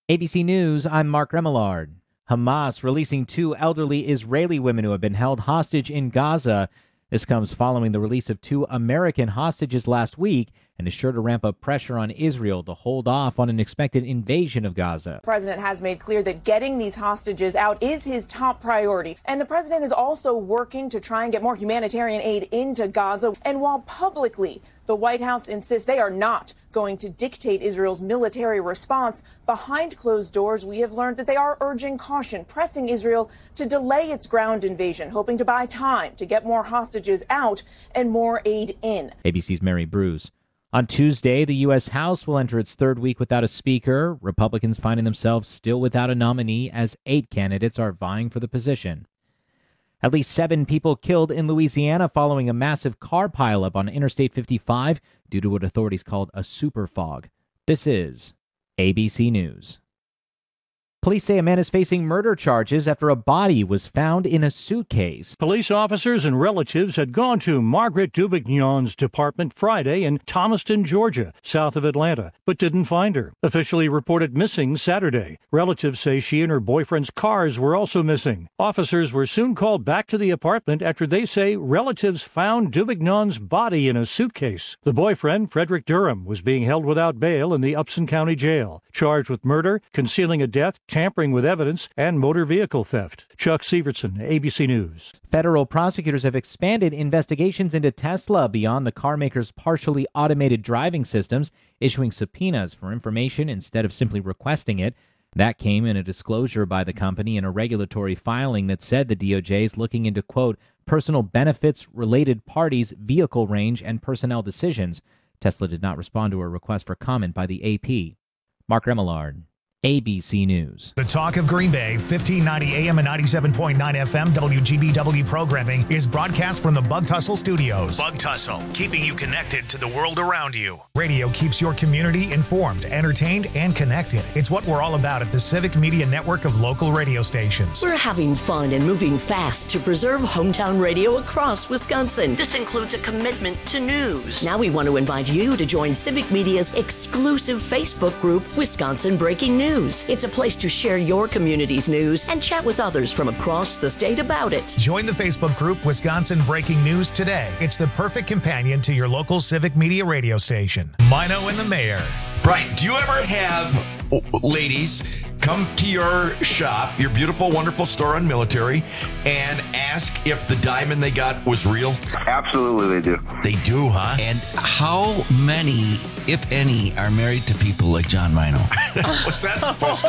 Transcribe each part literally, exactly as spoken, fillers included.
A B C News, I'm Mark Remillard. Hamas releasing two elderly Israeli women who have been held hostage in Gaza. This comes following the release of two American hostages last week and is sure to ramp up pressure on Israel to hold off on an expected invasion of Gaza. The president has made clear that getting these hostages out is his top priority. And the president is also working to try and get more humanitarian aid into Gaza. And while publicly the White House insists they are not going to dictate Israel's military response, behind closed doors, we have learned that they are urging caution, pressing Israel to delay its ground invasion, hoping to buy time to get more hostages out and more aid in. A B C's Mary Bruce. On Tuesday, the U S House will enter its third week without a speaker, Republicans finding themselves still without a nominee as eight candidates are vying for the position. At least seven people killed in Louisiana following a massive car pileup on Interstate fifty-five due to what authorities called a super fog. This is A B C News. Police say a man is facing murder charges after a body was found in a suitcase. Police officers and relatives had gone to Margaret Dubignon's apartment Friday in Thomaston, Georgia, south of Atlanta, but didn't find her. Officially reported missing Saturday. Relatives say she and her boyfriend's cars were also missing. Officers were soon called back to the apartment after they say relatives found Dubignon's body in a suitcase. The boyfriend, Frederick Durham, was being held without bail in the Upson County Jail, charged with murder, concealing a death, tampering with evidence, and motor vehicle theft. Chuck Severson, A B C News. Federal prosecutors have expanded investigations into Tesla beyond the carmaker's partially automated driving systems, issuing subpoenas for information instead of simply requesting it. That came in a disclosure by the company in a regulatory filing that said the D O J is looking into, quote, personal benefits, related parties, vehicle range, and personnel decisions. Tesla did not respond to a request for comment by the A P. Mark Remillard, A B C News. The Talk of Green Bay, fifteen ninety A M and ninety-seven point nine F M W G B W programming is broadcast from the Bug Tussle Studios. Bug Tussle, keeping you connected to the world around you. Radio keeps your community informed, entertained, and connected. It's what we're all about at the Civic Media Network of local radio stations. We're having fun and moving fast to preserve hometown radio across Wisconsin. This includes a commitment to news. Now we want to invite you to join Civic Media's exclusive Facebook group, Wisconsin Breaking News. It's a place to share your community's news and chat with others from across the state about it. Join the Facebook group Wisconsin Breaking News today. It's the perfect companion to your local Civic Media radio station. Mino and the Mayor. Right. Do you ever have ladies come to your shop, your beautiful, wonderful store on Military, and ask if the diamond they got was real? Absolutely, they do. They do, huh? And how many, if any, are married to people like John Mino? What's that supposed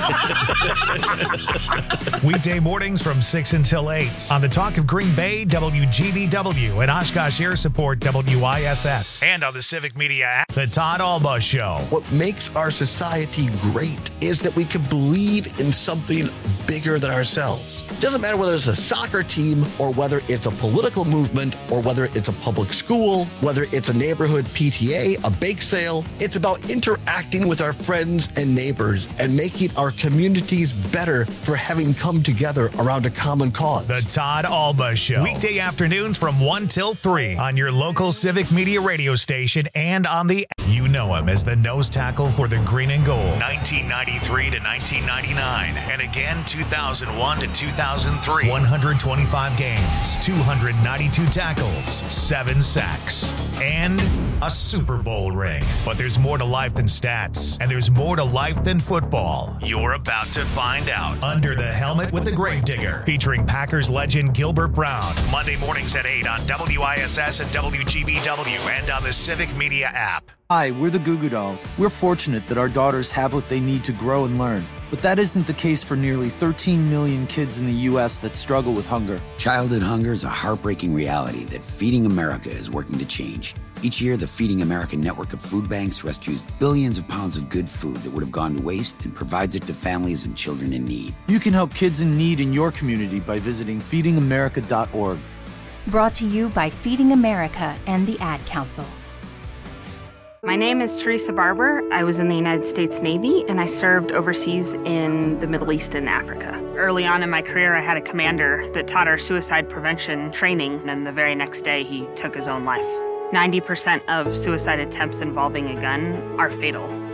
to mean? Weekday mornings from six until eight on the Talk of Green Bay, W G B W, and Oshkosh Air Support, W I S S. And on the Civic Media app, The Todd Alba Show. What makes our society great is that we can believe in something bigger than ourselves. It doesn't matter whether it's a soccer team or whether it's a political movement or whether it's a public school, whether it's a neighborhood P T A, a bake sale. It's about interacting with our friends and neighbors and making our communities better for having come together around a common cause. The Todd Alba Show. Weekday afternoons from one till three on your local Civic Media radio station and on the... You know him as the nose tackle for the green and gold. nineteen ninety-three to nineteen ninety-nine. And again, two thousand one to two thousand three. one hundred twenty-five games, two hundred ninety-two tackles, seven sacks, and a Super Bowl ring. But there's more to life than stats, and there's more to life than football. You're about to find out. Under the Helmet with the Gravedigger, featuring Packers legend Gilbert Brown. Monday mornings at eight on W I S S and W G B W and on the Civic Media app. Hi, we're the Goo Goo Dolls. We're fortunate that our daughters have what they need to grow and learn. But that isn't the case for nearly thirteen million kids in the U S that struggle with hunger. Childhood hunger is a heartbreaking reality that Feeding America is working to change. Each year, the Feeding America network of food banks rescues billions of pounds of good food that would have gone to waste and provides it to families and children in need. You can help kids in need in your community by visiting feeding america dot org. Brought to you by Feeding America and the Ad Council. My name is Teresa Barber. I was in the United States Navy, and I served overseas in the Middle East and Africa. Early on in my career, I had a commander that taught our suicide prevention training, and the very next day, he took his own life. ninety percent of suicide attempts involving a gun are fatal.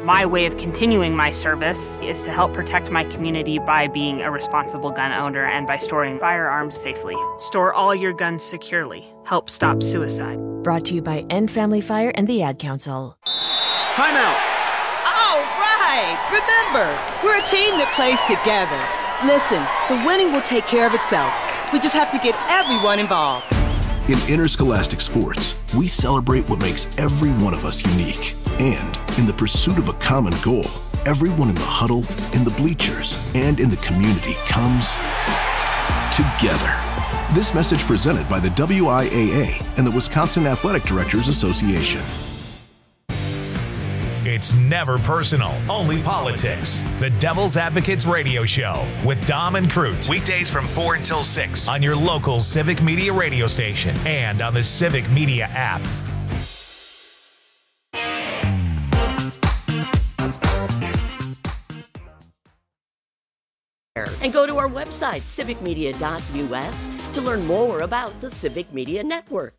My way of continuing my service is to help protect my community by being a responsible gun owner and by storing firearms safely. Store all your guns securely. Help stop suicide. Brought to you by End Family Fire and the Ad Council. Time out. All right. Remember, we're a team that plays together. Listen, the winning will take care of itself. We just have to get everyone involved. In interscholastic sports, we celebrate what makes every one of us unique. And in the pursuit of a common goal, everyone in the huddle, in the bleachers, and in the community comes together. This message presented by the W I A A and the Wisconsin Athletic Directors Association. It's never personal, only politics. The Devil's Advocates Radio Show with Dom and Crute. Weekdays from four until six on your local Civic Media radio station and on the Civic Media app. And go to our website, civic media dot U S, to learn more about the Civic Media Network.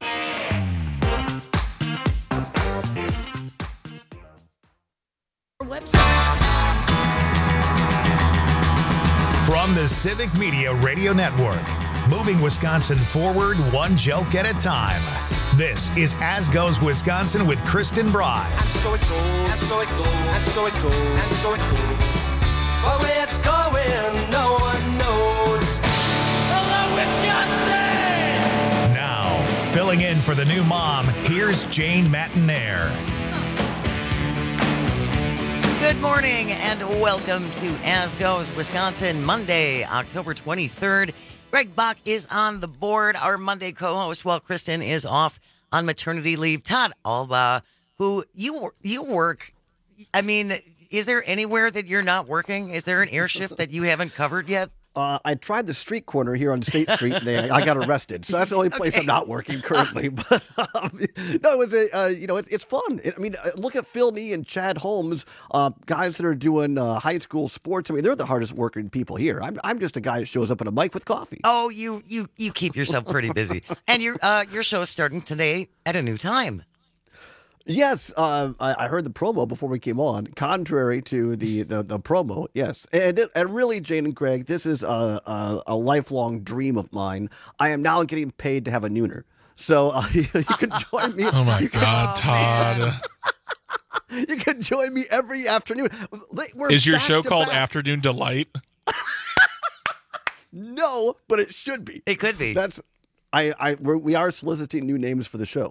From the Civic Media Radio Network, moving Wisconsin forward one joke at a time. This is As Goes Wisconsin with Kristen Bry. And so it goes, and so it goes, and so it goes, and so it goes. But where it's going, no one knows. Hello, Wisconsin! Now, filling in for the new mom, here's Jane Matinaire. Good morning and welcome to As Goes Wisconsin, Monday, October twenty-third. Greg Bach is on the board, our Monday co-host, while Kristen is off on maternity leave. Todd Alba, who you you work, I mean, is there anywhere that you're not working? Is there an air shift that you haven't covered yet? Uh, I tried the street corner here on State Street, and they, I got arrested. So that's the only place Okay. I'm not working currently. But um, no, it was a, uh, you know, it's it's fun. It, I mean, uh, look at Phil Nee and Chad Holmes, uh, guys that are doing uh, high school sports. I mean, they're the hardest working people here. I'm I'm just a guy that shows up at a mic with coffee. Oh, you you you keep yourself pretty busy, and your uh, your show is starting today at a new time. Yes, uh, I, I heard the promo before we came on. Contrary to the the, the promo, yes, and it, and really, Jane and Greg, this is a, a a lifelong dream of mine. I am now getting paid to have a nooner, so uh, you can join me. Oh my you can- God, Todd! You can join me every afternoon. We're Is your back show to called back. Afternoon Delight? No, but it should be. It could be. That's I I we're, we are soliciting new names for the show.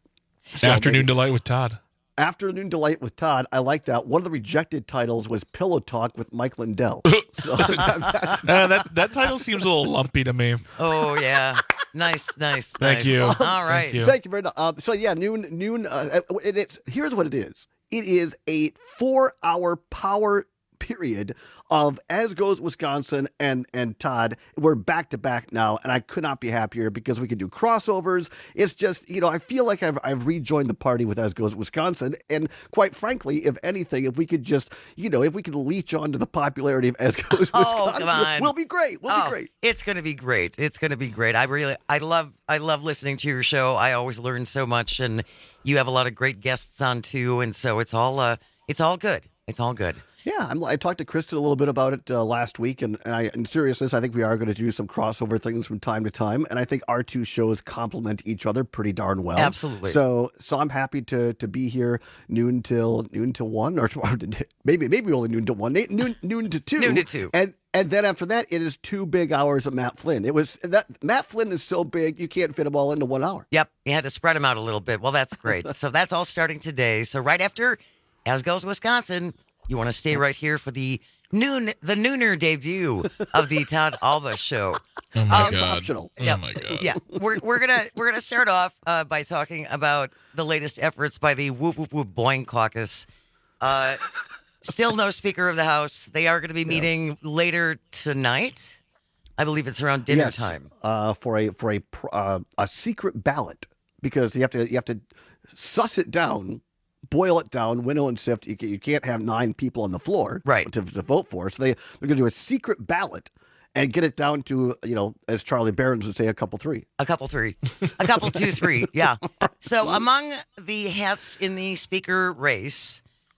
So Afternoon maybe- Delight with Todd. Afternoon Delight with Todd. I like that. One of the rejected titles was Pillow Talk with Mike Lindell. So that, Uh, that that title seems a little lumpy to me. Oh yeah, nice, nice. Thank nice. you. All Thank right. you. Thank you very much. Uh, so yeah, noon noon. Uh, it, it's here's what it is. It is a four-hour power period of As Goes Wisconsin and and Todd. We're back to back now, and I could not be happier because we can do crossovers. It's just, you know, I feel like I've I've rejoined the party with As Goes Wisconsin, and quite frankly, if anything, if we could just, you know, if we could leech onto the popularity of As Goes Oh, Wisconsin, come on. we'll be great. We'll oh, be great. It's gonna be great. It's gonna be great. I really, I love, I love listening to your show. I always learn so much, and you have a lot of great guests on too. And so it's all, uh, it's all good. It's all good. Yeah, I'm, I talked to Kristen a little bit about it uh, last week, and, and I, in seriousness, I think we are going to do some crossover things from time to time, and I think our two shows complement each other pretty darn well. Absolutely. So, so I'm happy to to be here noon till noon till one, or maybe maybe only noon to one, noon noon to two, Noon to two. and and then after that, it is two big hours of Matt Flynn. It was that Matt Flynn is so big you can't fit them all into one hour. Yep, you had to spread them out a little bit. Well, that's great. So that's all starting today. So right after As Goes Wisconsin, you want to stay right here for the noon, the nooner debut of the Todd Alba Show. Oh my Um, God! optional. Oh Yeah, my God! yeah. We're we're gonna we're gonna start off uh, by talking about the latest efforts by the Whoop Whoop Whoop Boing Caucus. Uh, still no Speaker of the House. They are going to be meeting later tonight. I believe it's around dinner Yes, time. uh, for a for a pr- uh, a secret ballot, because you have to you have to suss it down, boil it down, winnow and sift. You, ca- you can't have nine people on the floor, Right. to, to vote for. So they they're going to do a secret ballot and get it down to, you know, as Charlie Barons would say, a couple three. A couple three. A couple two, three. Yeah. So among the hats in the speaker race,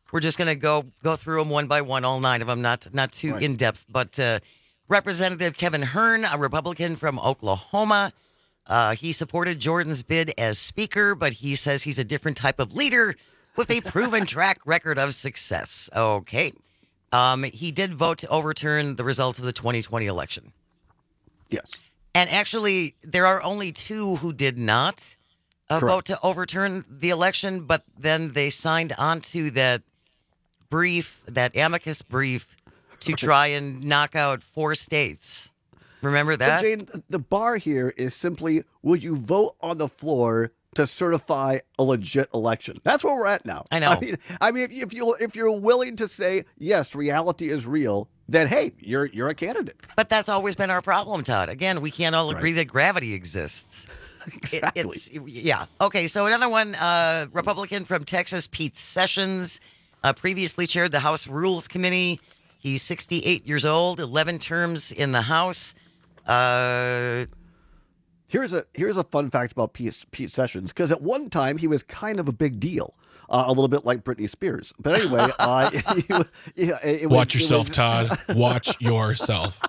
We're just going to go go through them one by one, all nine of them, not not too Right. in depth. But uh, Representative Kevin Hearn, a Republican from Oklahoma, uh, he supported Jordan's bid as Speaker, but he says he's a different type of leader with a proven track record of success. Okay. Um, he did vote to overturn the results of the twenty twenty election. Yes. And actually, there are only two who did not uh, Correct. vote to overturn the election, but then they signed onto that brief, that amicus brief, to try and knock out four states. Remember But that? Jane, the bar here is simply, will you vote on the floor to certify a legit election? That's where we're at now. I know. I mean, I mean, if, if you if you're willing to say yes, reality is real, then hey, you're you're a candidate. But that's always been our problem, Todd. Again, we can't all agree that gravity exists. Exactly. It- it's, yeah. Okay, so another one, uh, Republican from Texas, Pete Sessions, uh, previously chaired the House Rules Committee. He's sixty-eight years old, eleven terms in the House. Uh, Here's a here's a fun fact about Pete, Pete Sessions, because at one time he was kind of a big deal, uh, a little bit like Britney Spears. But anyway, uh, he- yeah, it was- Watch it yourself, was- Todd. Watch yourself.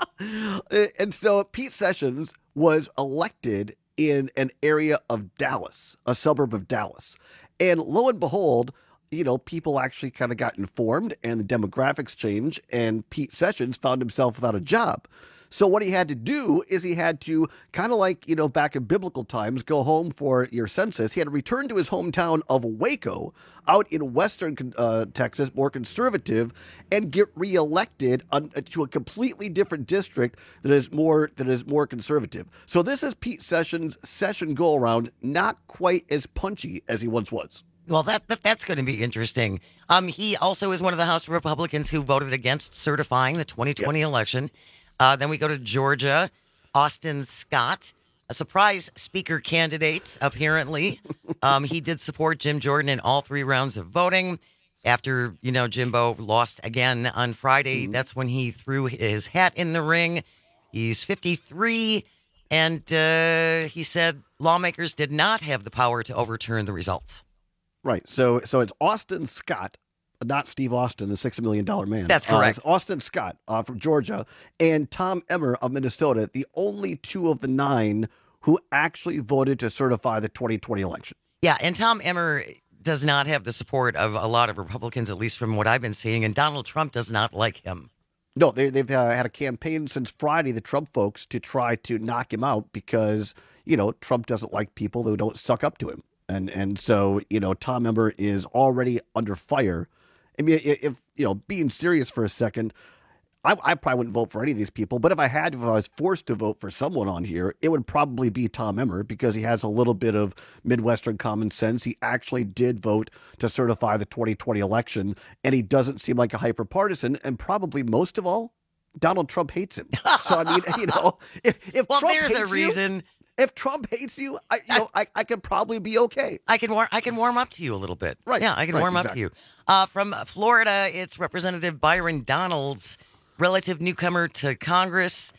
And so Pete Sessions was elected in an area of Dallas, a suburb of Dallas. And lo and behold, you know, people actually kind of got informed and the demographics changed, and Pete Sessions found himself without a job. So what he had to do is he had to, kind of like, you know, back in biblical times, go home for your census. He had to return to his hometown of Waco out in western uh, Texas, more conservative, and get reelected on, to a completely different district that is more that is more conservative. So this is Pete Sessions' session go around, not quite as punchy as he once was. Well, that, that that's going to be interesting. Um, he also is one of the House Republicans who voted against certifying the twenty twenty election. Uh, then we go to Georgia, Austin Scott, a surprise speaker candidate, apparently. um, he did support Jim Jordan in all three rounds of voting. After, you know, Jimbo lost again on Friday, that's when he threw his hat in the ring. He's fifty-three, and uh, he said lawmakers did not have the power to overturn the results. Right. So so it's Austin Scott, not Steve Austin, the six million dollar man. That's Uh, correct. it's Austin Scott uh, from Georgia and Tom Emmer of Minnesota, the only two of the nine who actually voted to certify the twenty twenty election. Yeah, and Tom Emmer does not have the support of a lot of Republicans, at least from what I've been seeing, and Donald Trump does not like him. No, they, they've uh, had a campaign since Friday, the Trump folks, to try to knock him out because, you know, Trump doesn't like people who don't suck up to him. And and so, you know, Tom Emmer is already under fire. I mean, if, if you know, being serious for a second, I, I probably wouldn't vote for any of these people. But if I had, if I was forced to vote for someone on here, it would probably be Tom Emmer because he has a little bit of Midwestern common sense. He actually did vote to certify the twenty twenty election, and he doesn't seem like a hyper partisan. And probably most of all, Donald Trump hates him. So I mean, you know, if, if Well, Trump there's a hates you- reason. if Trump hates you, I, you know, I, I could probably be okay. I can war- I can warm up to you a little bit. Right, Yeah, I can right, warm up to exactly. you. Uh, from Florida, it's Representative Byron Donalds, relative newcomer to Congress,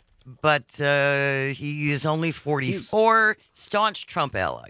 but uh, he is only forty-four, staunch Trump ally.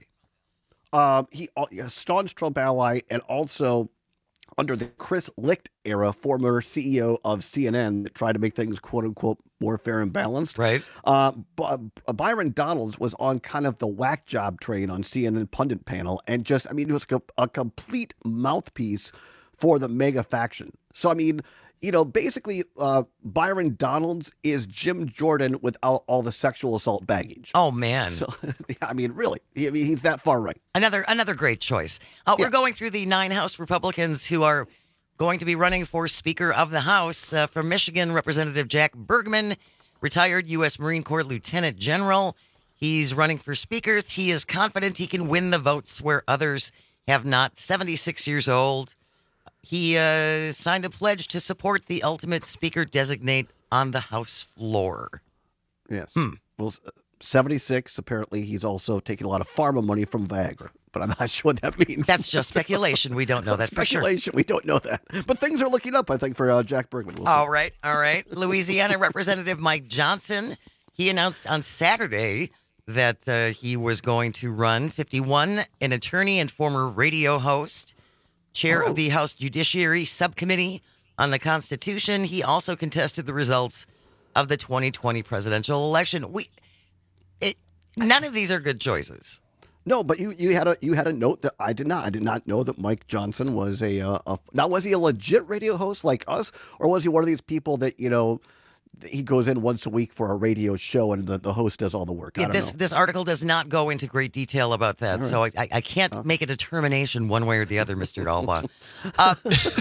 Um, he uh, a staunch Trump ally, and also under the Chris Licht era, former C E O of C N N that tried to make things quote unquote more fair and balanced. Right. Uh, B- Byron Donalds was on kind of the whack job train on C N N pundit panel, and just I mean, it was co- a complete mouthpiece for the mega faction. So I mean, you know, basically, uh, Byron Donalds is Jim Jordan without all the sexual assault baggage. Oh man! So yeah, I mean, really, he, I mean, he's that far right. Another another great choice. Uh, We're going through the nine House Republicans who are going to be running for Speaker of the House. Uh, from Michigan, Representative Jack Bergman, retired U S Marine Corps Lieutenant General. He's running for Speaker. He is confident he can win the votes where others have not. seventy-six years old. He uh, signed a pledge to support the ultimate Speaker designate on the House floor. Yes. Hmm. Well, seventy-six, apparently he's also taking a lot of pharma money from Viagra, but I'm not sure what that means. That's just speculation. We don't know that for sure. Speculation. We don't know that. But things are looking up, I think, for uh, Jack Bergman. We'll see. All right, all right. Louisiana Representative Mike Johnson, he announced on Saturday that uh, he was going to run. fifty-one, an attorney and former radio host. chair Oh. of the House Judiciary Subcommittee on the Constitution. He also contested the results of the twenty twenty presidential election. We, it, none of these are good choices. No, but you, you had a you had a note that I did not. I did not know that Mike Johnson was a, uh, a now was he a legit radio host like us, or was he one of these people that you know he goes in once a week for a radio show and the, the host does all the work? I Yeah, don't this know. this article does not go into great detail about that, All so I, right. I I can't Huh. make a determination one way or the other, Mister Alba. Uh,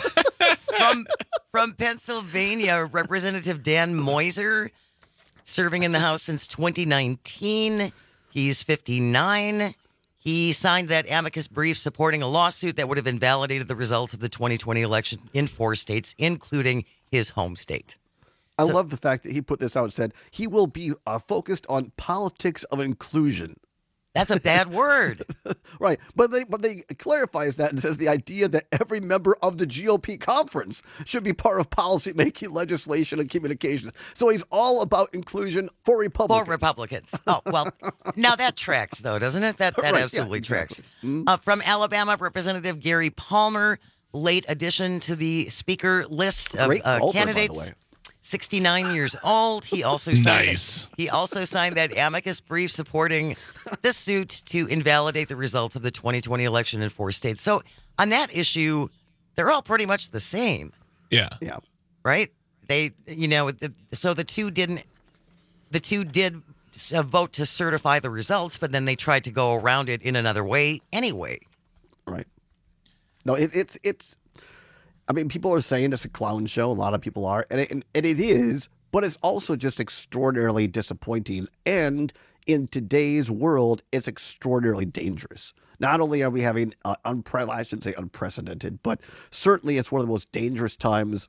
from from Pennsylvania, Representative Dan Moiser, serving in the House since twenty nineteen. He's fifty-nine. He signed that amicus brief supporting a lawsuit that would have invalidated the results of the twenty twenty election in four states, including his home state. I So- love the fact that he put this out and said he will be uh, focused on politics of inclusion. That's a bad word. Right. But they but they clarifies that and says the idea that every member of the G O P conference should be part of policy making, legislation, and communications. So he's all about inclusion for Republicans. For Republicans. Oh, well, now that tracks, though, doesn't it? That that Right, yeah, absolutely tracks. exactly. Uh, from Alabama, Representative Gary Palmer, late addition to the speaker list of Great uh, Palmer, by the candidates. way. sixty-nine years old. He also signed Nice. he also signed that amicus brief supporting the suit to invalidate the results of the twenty twenty election in four states. So on that issue, they're all pretty much the same, Yeah. Yeah. right? They, you know, the, so the two didn't, the two did uh, vote to certify the results, but then they tried to go around it in another way anyway. Right. No, it, it's it's. I mean, people are saying it's a clown show. A lot of people are, and it, and it is. But it's also just extraordinarily disappointing. And in today's world, it's extraordinarily dangerous. Not only are we having uh, unpre- I shouldn't say unprecedented, but certainly it's one of the most dangerous times,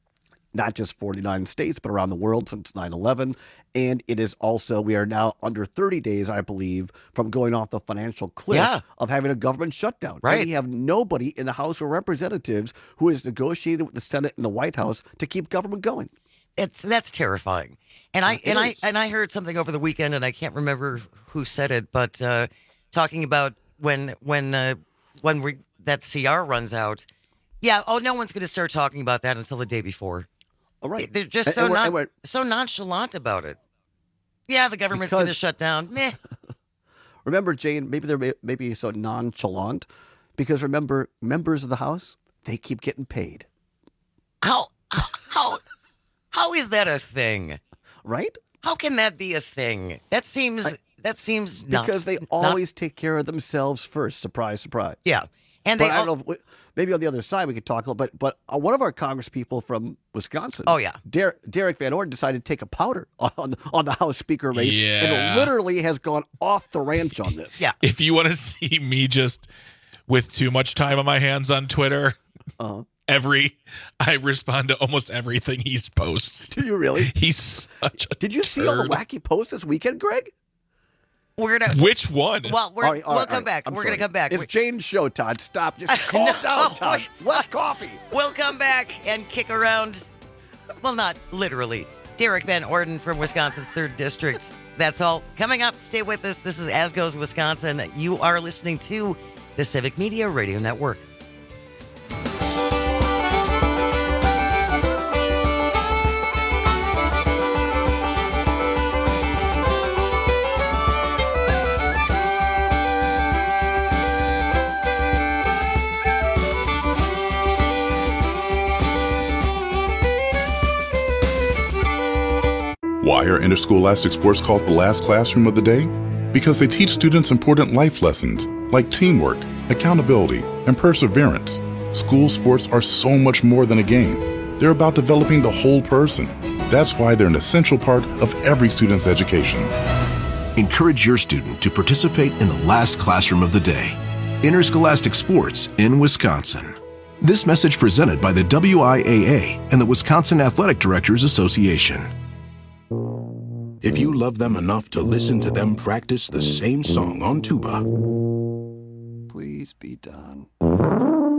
not just for the United States, but around the world since nine eleven. And it is also, we are now under thirty days, I believe, from going off the financial cliff Yeah. of having a government shutdown. Right. And we have nobody in the House of Representatives who has negotiated with the Senate and the White House to keep government going. It's that's terrifying. And I It and I is. and I heard something over the weekend, and I can't remember who said it, but uh, talking about when when uh, when we that C R runs out. Yeah. Oh, no one's going to start talking about that until the day before. All right. They're just And- so and we're- non- and we're- so nonchalant about it. Yeah, the government's going to Because- shut down. Meh. Remember, Jane, maybe they're may- maybe so nonchalant because remember, members of the House, they keep getting paid, How how how is that a thing? right? How can that be a thing? That seems that seems not Because they not- always take care of themselves first. Surprise, surprise. yeah. And But they I al- don't know. If we, maybe on the other side we could talk a little. But but uh, one of our Congress people from Wisconsin. Oh, yeah. Der- Derek Van Orden decided to take a powder on on the House Speaker race, Yeah. and literally has gone off the ranch on this. Yeah. If you want to see me just with too much time on my hands on Twitter, Uh-huh. every I respond to almost everything he posts. Do you really? He's such a Did you see all the turd. wacky posts this weekend, Greg? we're gonna Which one? well we're All right, all we'll right, come all right. back. I'm we're sorry. gonna come back. It's We- Jane's show, Todd. Stop. Just calm No, down, Todd. it's Less fine. coffee. We'll come back and kick around. Well, not literally. Derek Van Orden from Wisconsin's third district. That's all. Coming up, stay with us. This is As Goes Wisconsin. You are listening to the Civic Media Radio Network. Why are interscholastic sports called the last classroom of the day? Because they teach students important life lessons like teamwork, accountability, and perseverance. School sports are so much more than a game. They're about developing the whole person. That's why they're an essential part of every student's education. Encourage your student to participate in the last classroom of the day. Interscholastic sports in Wisconsin. This message presented by the W I A A and the Wisconsin Athletic Directors Association. If you love them enough to listen to them practice the same song on tuba, Please be done.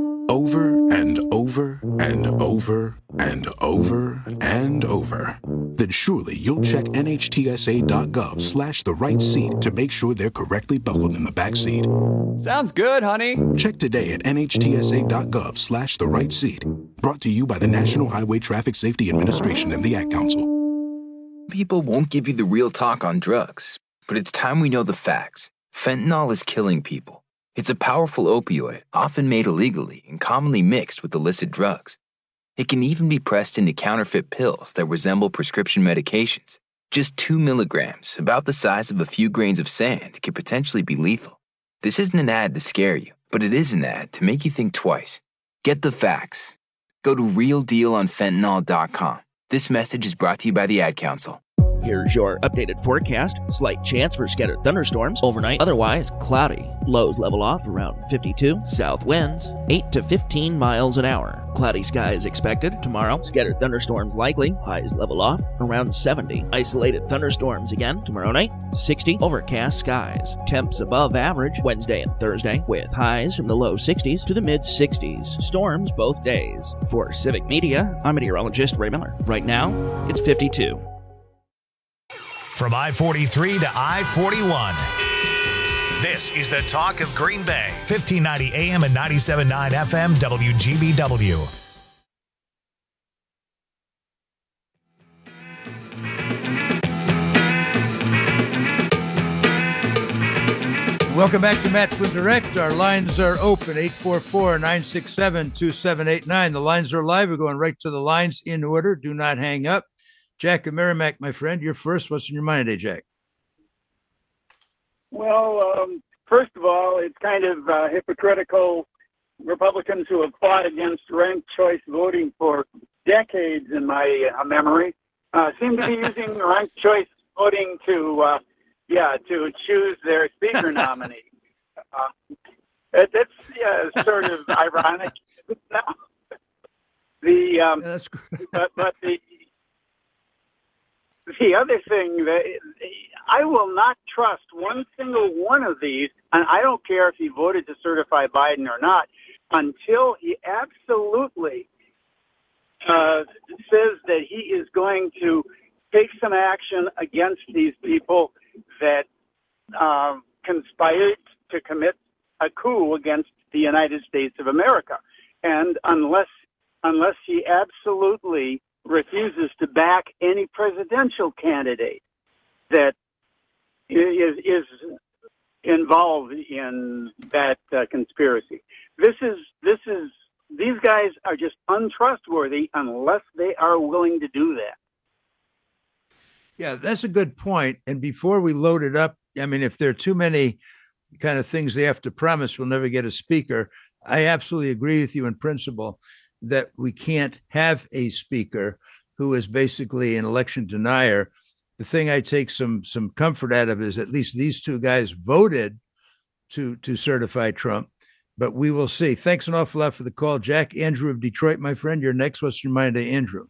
over and over and over and over and over, then surely you'll check nhtsa.gov slash the right seat to make sure they're correctly buckled in the back seat. Sounds good, honey. Check today at nhtsa.gov slash the right seat. Brought to you by the National Highway Traffic Safety Administration and the Ad Council. People won't give you the real talk on drugs, but it's time we know the facts. Fentanyl is killing people. It's a powerful opioid, often made illegally and commonly mixed with illicit drugs. It can even be pressed into counterfeit pills that resemble prescription medications. Just two milligrams, about the size of a few grains of sand, could potentially be lethal. This isn't an ad to scare you, but it is an ad to make you think twice. Get the facts. Go to real deal on fentanyl dot com. This message is brought to you by the Ad Council. Here's your updated forecast. Slight chance for scattered thunderstorms overnight. Otherwise, cloudy. Lows level off around fifty-two. South winds, eight to fifteen miles an hour. Cloudy skies expected tomorrow. Scattered thunderstorms likely. Highs level off around seventy. Isolated thunderstorms again tomorrow night. sixty. Overcast skies. Temps above average Wednesday and Thursday, with highs from the low sixties to the mid sixties. Storms both days. For Civic Media, I'm meteorologist Ray Miller. Right now, it's fifty-two. From I forty-three to I forty-one. This is the talk of Green Bay. fifteen ninety A M and ninety-seven point nine F M W G B W. Welcome back to Matt Flynn Direct. Our lines are open, eight four four, nine six seven, two seven eight nine. The lines are live. We're going right to the lines in order. Do not hang up. Jack and Merrimack, my friend, you're first. What's in your mind today, Jack? Well, um, first of all, it's kind of uh, hypocritical. Republicans who have fought against ranked choice voting for decades, in my uh, memory, uh, seem to be using ranked choice voting to, uh, yeah, to choose their speaker nominee. Uh, it, it's yeah, sort of ironic. the um, yeah, that's but but the. The other thing that I will not trust one single one of these, and I don't care if he voted to certify Biden or not, until he absolutely uh, says that he is going to take some action against these people that uh, conspired to commit a coup against the United States of America. And unless unless he absolutely refuses to back any presidential candidate that is, is involved in that uh, conspiracy. This is this is these guys are just untrustworthy unless they are willing to do that. Yeah, that's a good point. And before we load it up, I mean, if there are too many kind of things they have to promise, we'll never get a speaker. I absolutely agree with you in principle that we can't have a speaker who is basically an election denier. The thing I take some some comfort out of is at least these two guys voted to to certify Trump, but we will see. Thanks an awful lot for the call, Jack. Andrew of Detroit, my friend, you're next. What's your mind today, Andrew?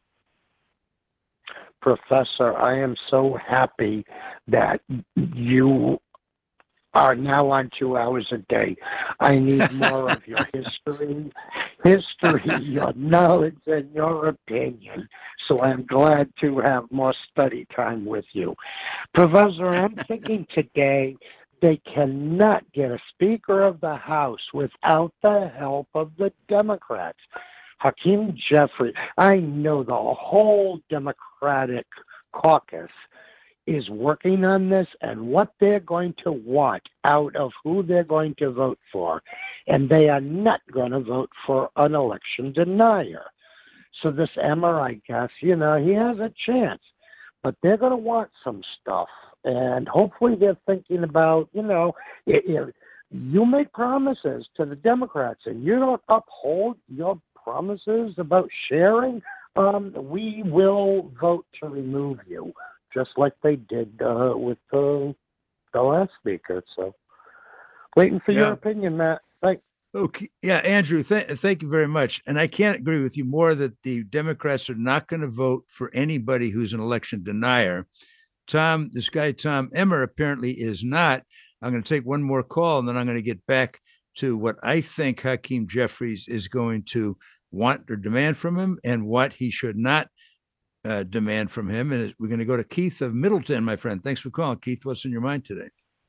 Professor, I am so happy that you are now on two hours a day. I need more of your history, history, your knowledge, and your opinion. So I'm glad to have more study time with you. Professor, I'm thinking today they cannot get a Speaker of the House without the help of the Democrats. Hakeem Jeffries, I know the whole Democratic caucus is working on this and what they're going to want out of who they're going to vote for. And they are not going to vote for an election denier. So this Emmer, I guess, you know, he has a chance. But they're going to want some stuff. And hopefully they're thinking about, you know, if you make promises to the Democrats and you don't uphold your promises about sharing, um, we will vote to remove you. Just like they did uh, with uh, the last speaker. So, waiting for yeah. your opinion, Matt. Thanks. Okay. Yeah, Andrew, th- thank you very much. And I can't agree with you more that the Democrats are not going to vote for anybody who's an election denier. Tom, this guy, Tom Emmer, apparently is not. I'm going to take one more call, and then I'm going to get back to what I think Hakeem Jeffries is going to want or demand from him and what he should not uh, demand from him. And we're going to go to Keith of Middleton, my friend. Thanks for calling, Keith. What's in your mind today?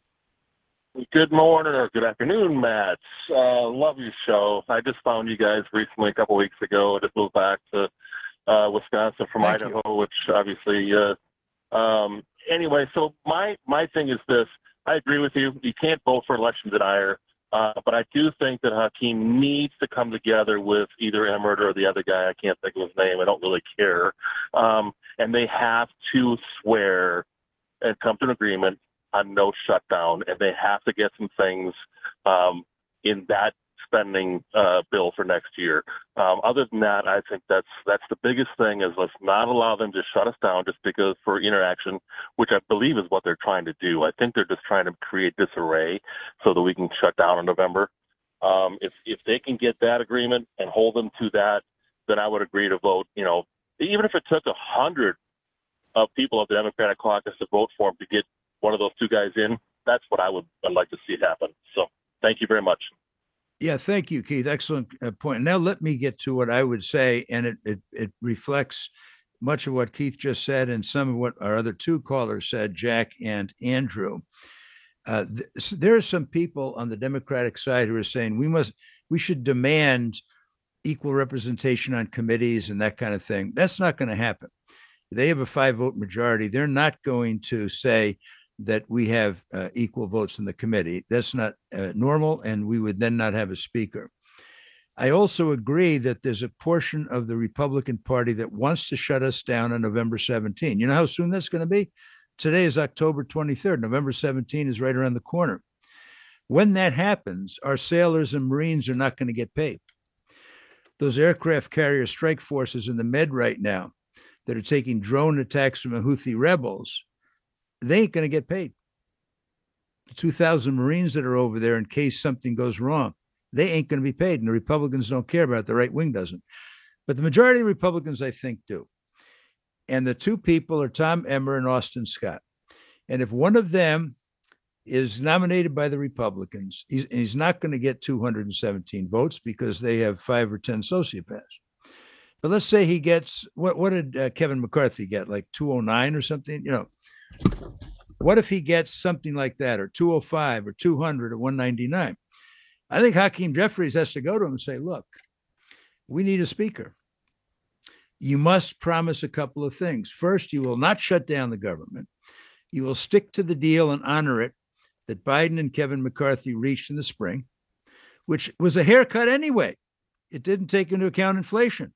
Good morning or good afternoon, Matt. Uh, love your show. I just found you guys recently, a couple weeks ago. I just moved back to uh, Wisconsin from Thank Idaho, you. which obviously. Uh, um, anyway, so my my thing is this: I agree with you. You can't vote for election denier, uh, but I do think that Hakeem needs to come together with either Emmert or the other guy. I can't think of his name. I don't really care. Um, and they have to swear and come to an agreement on no shutdown, and they have to get some things um, in that spending uh, bill for next year. Um, other than that, I think that's that's the biggest thing is let's not allow them to shut us down just because for interaction, which I believe is what they're trying to do. I think they're just trying to create disarray so that we can shut down in November. Um, if if they can get that agreement and hold them to that, then I would agree to vote. You know, even if it took a hundred of people of the Democratic caucus to vote for him to get one of those two guys in, that's what I would I'd like to see happen. So thank you very much. Yeah, thank you, Keith. Excellent uh, point. Now let me get to what I would say, and it, it it reflects much of what Keith just said and some of what our other two callers said, Jack and Andrew. Uh, th- there are some people on the Democratic side who are saying we must we should demand equal representation on committees and that kind of thing. That's not going to happen. They have a five-vote majority. They're not going to say that we have uh, equal votes in the committee. That's not uh, normal, and we would then not have a speaker. I also agree that there's a portion of the Republican Party that wants to shut us down on November seventeenth. You know how soon that's going to be? Today is October twenty-third. November seventeenth is right around the corner. When that happens, our sailors and Marines are not going to get paid. Those aircraft carrier strike forces in the Med right now that are taking drone attacks from the Houthi rebels, they ain't going to get paid. The two thousand Marines that are over there in case something goes wrong, they ain't going to be paid. And the Republicans don't care about it. The right wing doesn't. But the majority of the Republicans, I think, do. And the two people are Tom Emmer and Austin Scott. And if one of them is nominated by the Republicans, he's, he's not going to get two hundred seventeen votes because they have five or ten sociopaths. But let's say he gets, what, what did uh, Kevin McCarthy get, like two oh nine or something? You know, what if he gets something like that, or two oh five or two hundred or one ninety-nine? I think Hakeem Jeffries has to go to him and say, look, we need a speaker. You must promise a couple of things. First, you will not shut down the government. You will stick to the deal and honor it that Biden and Kevin McCarthy reached in the spring, which was a haircut anyway. It didn't take into account inflation.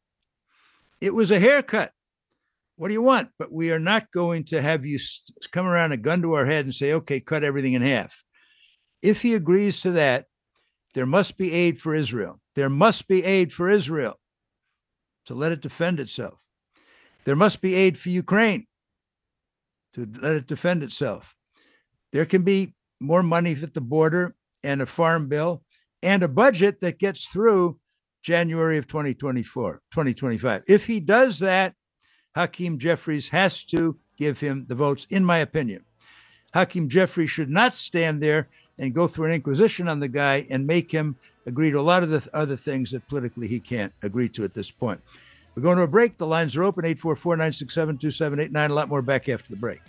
It was a haircut. What do you want? But we are not going to have you come around a gun to our head and say, okay, cut everything in half. If he agrees to that, there must be aid for Israel. There must be aid for Israel to let it defend itself. There must be aid for Ukraine to let it defend itself. There can be more money at the border and a farm bill and a budget that gets through January of twenty twenty-four, twenty twenty-five. If he does that, Hakeem Jeffries has to give him the votes, in my opinion. Hakeem Jeffries should not stand there and go through an inquisition on the guy and make him agree to a lot of the other things that politically he can't agree to at this point. We're going to a break. The lines are open, eight four four, nine six seven, two seven eight nine. A lot more back after the break.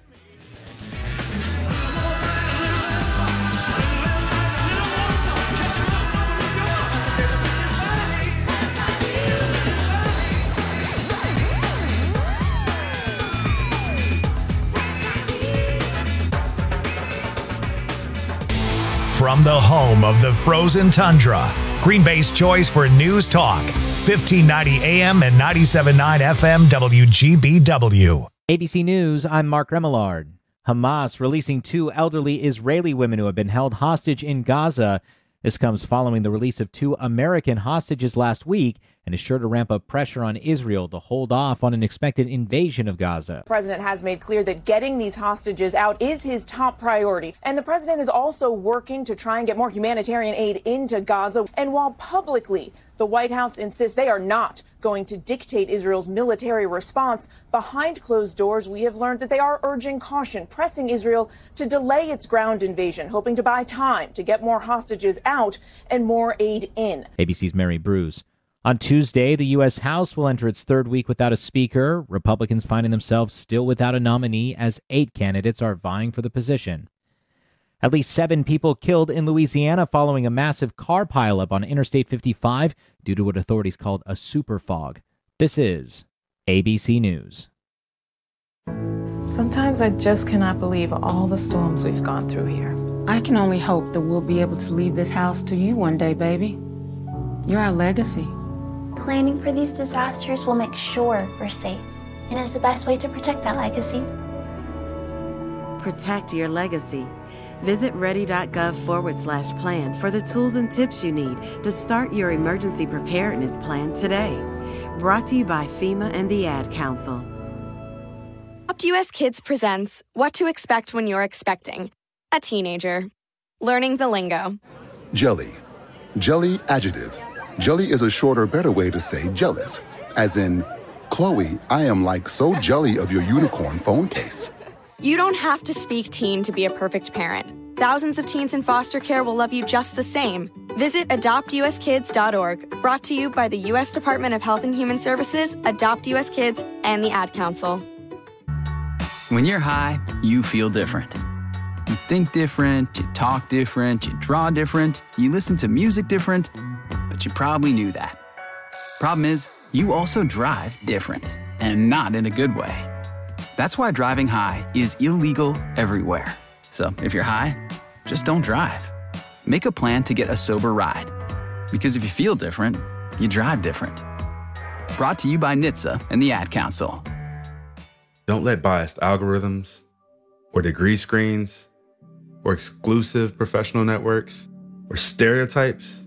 From the home of the frozen tundra, Green Bay's choice for news talk, fifteen ninety A M and ninety-seven point nine F M W G B W. A B C News, I'm Mark Remillard. Hamas releasing two elderly Israeli women who have been held hostage in Gaza. This comes following the release of two American hostages last week and is sure to ramp up pressure on Israel to hold off on an expected invasion of Gaza. The president has made clear that getting these hostages out is his top priority. And the president is also working to try and get more humanitarian aid into Gaza. And while publicly the White House insists they are not going to dictate Israel's military response, behind closed doors, we have learned that they are urging caution, pressing Israel to delay its ground invasion, hoping to buy time to get more hostages out and more aid in. A B C's Mary Bruce. On Tuesday, the U S House will enter its third week without a speaker, Republicans finding themselves still without a nominee as eight candidates are vying for the position. At least seven people killed in Louisiana following a massive car pileup on Interstate fifty-five due to what authorities called a super fog. This is A B C News. Sometimes I just cannot believe all the storms we've gone through here. I can only hope that we'll be able to leave this house to you one day, baby. You're our legacy. Planning for these disasters will make sure we're safe, and is the best way to protect that legacy. Protect your legacy. Visit ready.gov forward slash plan for the tools and tips you need to start your emergency preparedness plan today. Brought to you by FEMA and the Ad Council. Adopt U S Kids presents What to Expect When You're Expecting a Teenager. Learning the lingo. Jelly. Jelly adjective. Jelly is a shorter, better way to say jealous. As in, Chloe, I am like so jelly of your unicorn phone case. You don't have to speak teen to be a perfect parent. Thousands of teens in foster care will love you just the same. Visit adopt u s kids dot org, brought to you by the U S Department of Health and Human Services, Adopt U S Kids, and the Ad Council. When you're high, you feel different. You think different, you talk different, you draw different, you listen to music different, but you probably knew that. Problem is, you also drive different, and not in a good way. That's why driving high is illegal everywhere. So if you're high, just don't drive. Make a plan to get a sober ride. Because if you feel different, you drive different. Brought to you by N H T S A and the Ad Council. Don't let biased algorithms or degree screens or exclusive professional networks or stereotypes.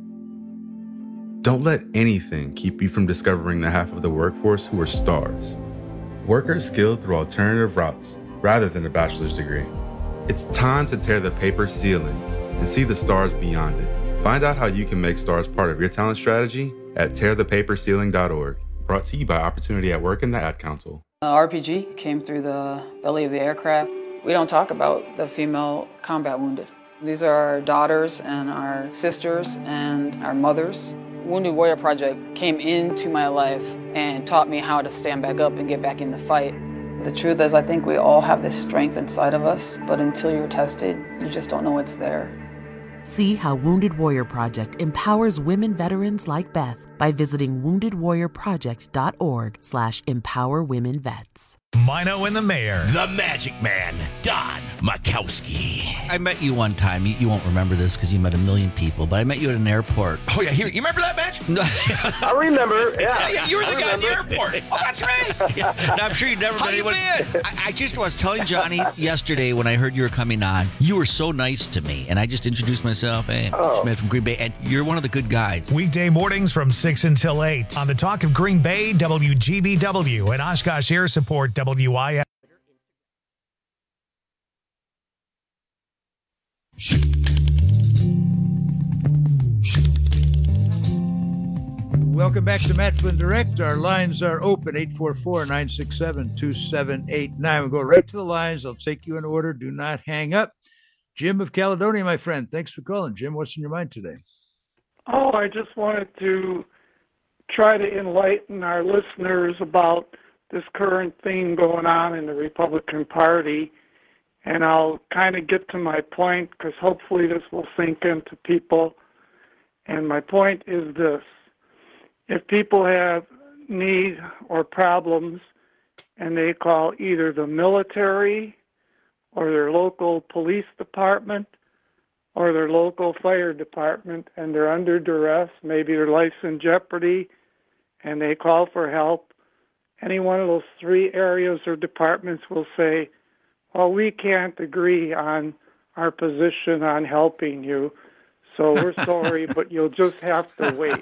Don't let anything keep you from discovering the half of the workforce who are stars. Workers skilled through alternative routes rather than a bachelor's degree. It's time to tear the paper ceiling and see the stars beyond it. Find out how you can make stars part of your talent strategy at tear the paper ceiling dot org. Brought to you by Opportunity at Work and the Ad Council. Uh, R P G came through the belly of the aircraft. We don't talk about the female combat wounded. These are our daughters and our sisters and our mothers. Wounded Warrior Project came into my life and taught me how to stand back up and get back in the fight. The truth is, I think we all have this strength inside of us, but until you're tested, you just don't know it's there. See how Wounded Warrior Project empowers women veterans like Beth by visiting wounded warrior project dot org slash empower women vets. Mino and the Mayor. The Magic Man, Don Makowski. I met you one time. You, you won't remember this because you met a million people, but I met you at an airport. Oh, yeah. Here, you remember that match? I remember. Yeah. yeah, yeah you were the I guy remember. at the airport. Oh, that's right. yeah. No, I'm sure you've never How met you anyone. been? I, I just was telling Johnny yesterday when I heard you were coming on, you were so nice to me. And I just introduced myself. Hey, Oh. Smith from Green Bay. And you're one of the good guys. Weekday mornings from six until eight on the Talk of Green Bay, W G B W, and Oshkosh Air Support, W I F. Welcome back to Matt Flynn Direct. Our lines are open, eight four four, nine six seven, two seven eight nine. We'll go right to the lines. I'll take you in order. Do not hang up. Jim of Caledonia, my friend. Thanks for calling. Jim, what's in your mind today? Oh, I just wanted to try to enlighten our listeners about this current thing going on in the Republican Party. And I'll kind of get to my point because hopefully this will sink into people. And my point is this. If people have need or problems and they call either the military or their local police department or their local fire department and they're under duress, maybe their life's in jeopardy, and they call for help, any one of those three areas or departments will say, well, we can't agree on our position on helping you, so we're sorry, but you'll just have to wait.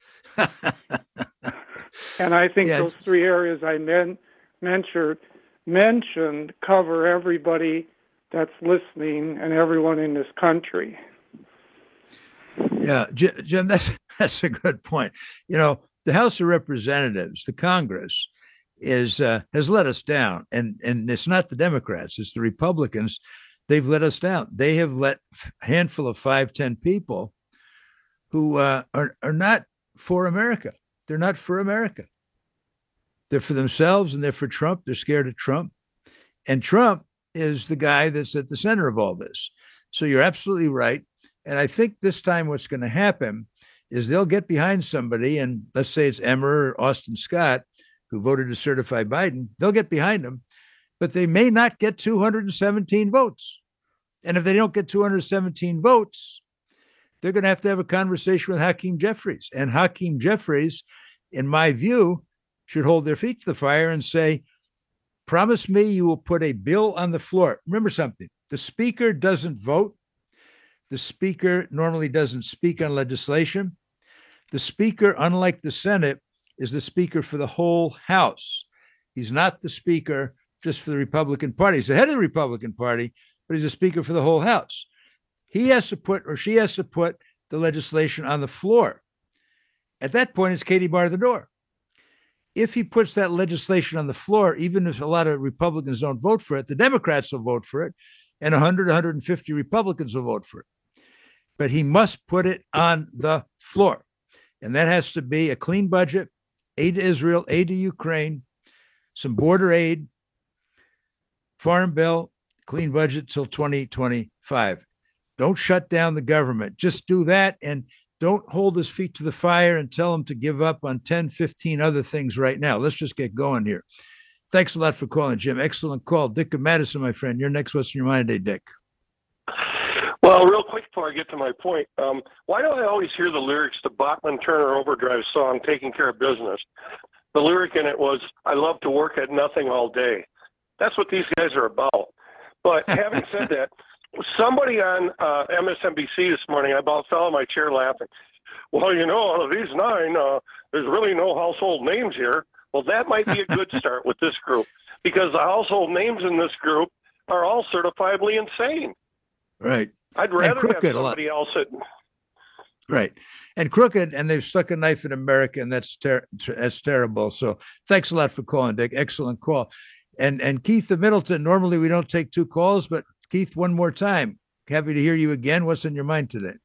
And I think Yeah. those three areas I men- mentioned, mentioned cover everybody that's listening and everyone in this country. Yeah, Jim, Jim, that's that's a good point. You know, the House of Representatives, the Congress, is uh, has let us down, and and it's not the Democrats, it's the Republicans. They've let us down. They have let a handful of five, ten people who uh, are are not for America. They're not for America. They're for themselves and they're for Trump. They're scared of Trump. And Trump is the guy that's at the center of all this. So you're absolutely right. And I think this time what's going to happen is they'll get behind somebody, and let's say it's Emmer or Austin Scott, who voted to certify Biden. They'll get behind him, but they may not get two hundred seventeen votes. And if they don't get two hundred seventeen votes, they're going to have to have a conversation with Hakeem Jeffries. And Hakeem Jeffries, in my view, should hold their feet to the fire and say, promise me you will put a bill on the floor. Remember something, the speaker doesn't vote. The speaker normally doesn't speak on legislation. The speaker, unlike the Senate, is the speaker for the whole House. He's not the speaker just for the Republican Party. He's the head of the Republican Party, but he's a speaker for the whole House. He has to put, or she has to put, the legislation on the floor. At that point, it's Katie bar the door. If he puts that legislation on the floor, even if a lot of Republicans don't vote for it, the Democrats will vote for it, and one hundred, one hundred fifty Republicans will vote for it. But he must put it on the floor. And that has to be a clean budget, aid to Israel, aid to Ukraine, some border aid, farm bill, clean budget till twenty twenty-five. Don't shut down the government. Just do that, and don't hold his feet to the fire and tell him to give up on ten, fifteen other things right now. Let's just get going here. Thanks a lot for calling, Jim. Excellent call. Dick of Madison, my friend. You're next. What's in your mind today, Dick? Well, real quick before I get to my point, um, why do I always hear the lyrics to Bachman Turner Overdrive song, Taking Care of Business? The lyric in it was, I love to work at nothing all day. That's what these guys are about. But having said that, somebody on uh, M S N B C this morning, I about fell in my chair laughing. Well, you know, out of these nine, uh, there's really no household names here. Well, that might be a good start with this group, because the household names in this group are all certifiably insane. Right. I'd rather have crooked, somebody else that. Right. And crooked, and they've stuck a knife in America, and that's ter- that's terrible. So thanks a lot for calling, Dick. Excellent call. And and Keith of Middleton, normally we don't take two calls, but Keith, one more time. Happy to hear you again. What's in your mind today?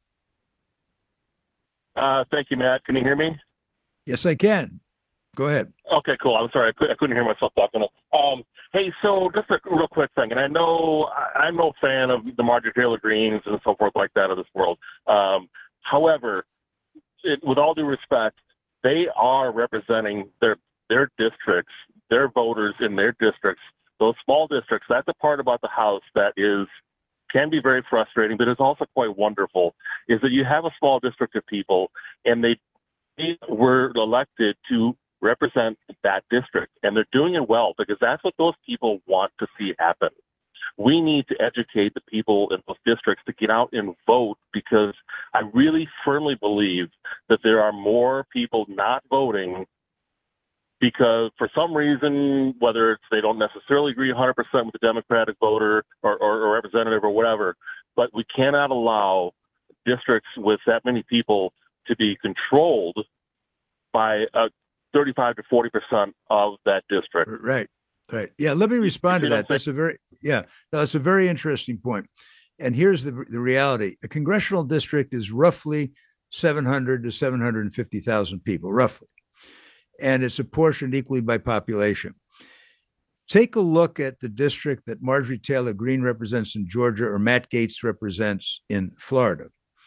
Uh, thank you, Matt. Can you hear me? Yes, I can. Go ahead. Okay, cool. I'm sorry. I, could, I couldn't hear myself talking. Um, hey, so just a real quick thing. And I know I, I'm no fan of the Marjorie Taylor Greens and so forth like that of this world. Um, however, it, with all due respect, they are representing their their districts, their voters in their districts, those small districts. That's a part about the House that is can be very frustrating, but is also quite wonderful, is that you have a small district of people, and they, they were elected to represent that district, and they're doing it well, because that's what those people want to see happen. We need to educate the people in those districts to get out and vote, because I really firmly believe that there are more people not voting because for some reason, whether it's they don't necessarily agree one hundred percent with the Democratic voter or, or, or representative or whatever, but we cannot allow districts with that many people to be controlled by a thirty-five to forty percent of that district. Right, right. Yeah, let me respond to that. That's a very, yeah, that's a very interesting point. And here's the the reality. A congressional district is roughly seven hundred to seven hundred fifty thousand people, roughly. And it's apportioned equally by population. Take a look at the district that Marjorie Taylor Greene represents in Georgia or Matt Gaetz represents in Florida.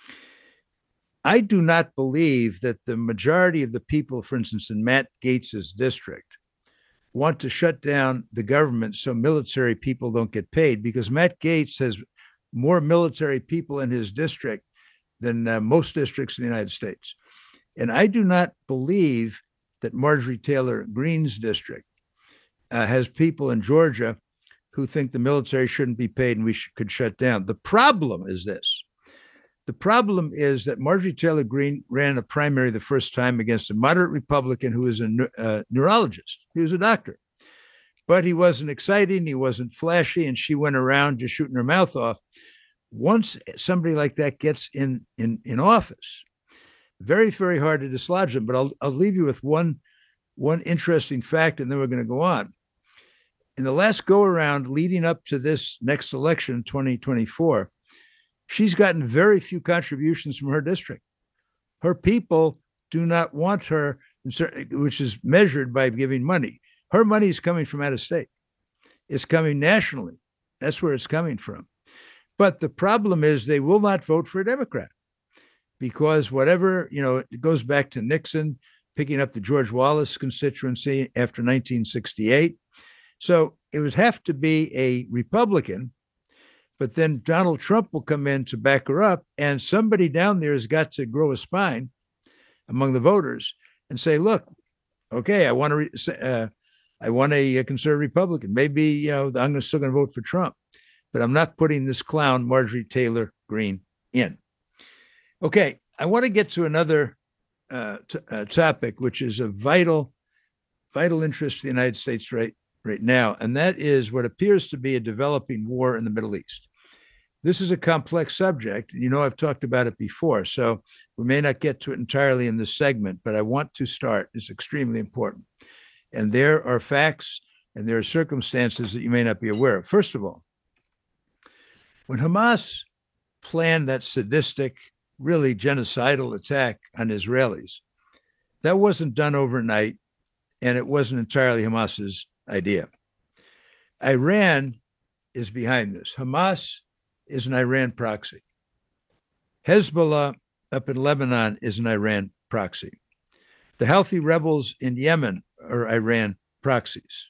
I do not believe that the majority of the people, for instance, in Matt Gaetz's district, want to shut down the government so military people don't get paid, because Matt Gaetz has more military people in his district than uh, most districts in the United States. And I do not believe that Marjorie Taylor Greene's district uh, has people in Georgia who think the military shouldn't be paid and we sh- could shut down. The problem is this. The problem is that Marjorie Taylor Greene ran a primary the first time against a moderate Republican who was a uh, neurologist. He was a doctor. But he wasn't exciting, he wasn't flashy, and she went around just shooting her mouth off. Once somebody like that gets in, in, in office, very, very hard to dislodge them. But I'll, I'll leave you with one, one interesting fact, and then we're going to go on. In the last go-around leading up to this next election, twenty twenty-four, she's gotten very few contributions from her district. Her people do not want her, which is measured by giving money. Her money is coming from out of state. It's coming nationally. That's where it's coming from. But the problem is they will not vote for a Democrat because whatever, you know, it goes back to Nixon picking up the George Wallace constituency after nineteen sixty-eight. So it would have to be a Republican, but then Donald Trump will come in to back her up, and somebody down there has got to grow a spine among the voters and say, look, okay, I want to, re- uh, I want a, a conservative Republican. Maybe, you know, I'm still going to vote for Trump, but I'm not putting this clown, Marjorie Taylor Greene, in. Okay, I want to get to another uh, t- uh, topic, which is of vital, vital interest to the United States right, right now, and that is what appears to be a developing war in the Middle East. This is a complex subject. You know, I've talked about it before, so we may not get to it entirely in this segment, but I want to start. It's extremely important. And there are facts and there are circumstances that you may not be aware of. First of all, when Hamas planned that sadistic, really genocidal attack on Israelis, that wasn't done overnight, and it wasn't entirely Hamas's idea. Iran is behind this. Hamas is an Iran proxy. Hezbollah up in Lebanon is an Iran proxy. The Houthi rebels in Yemen are Iran proxies.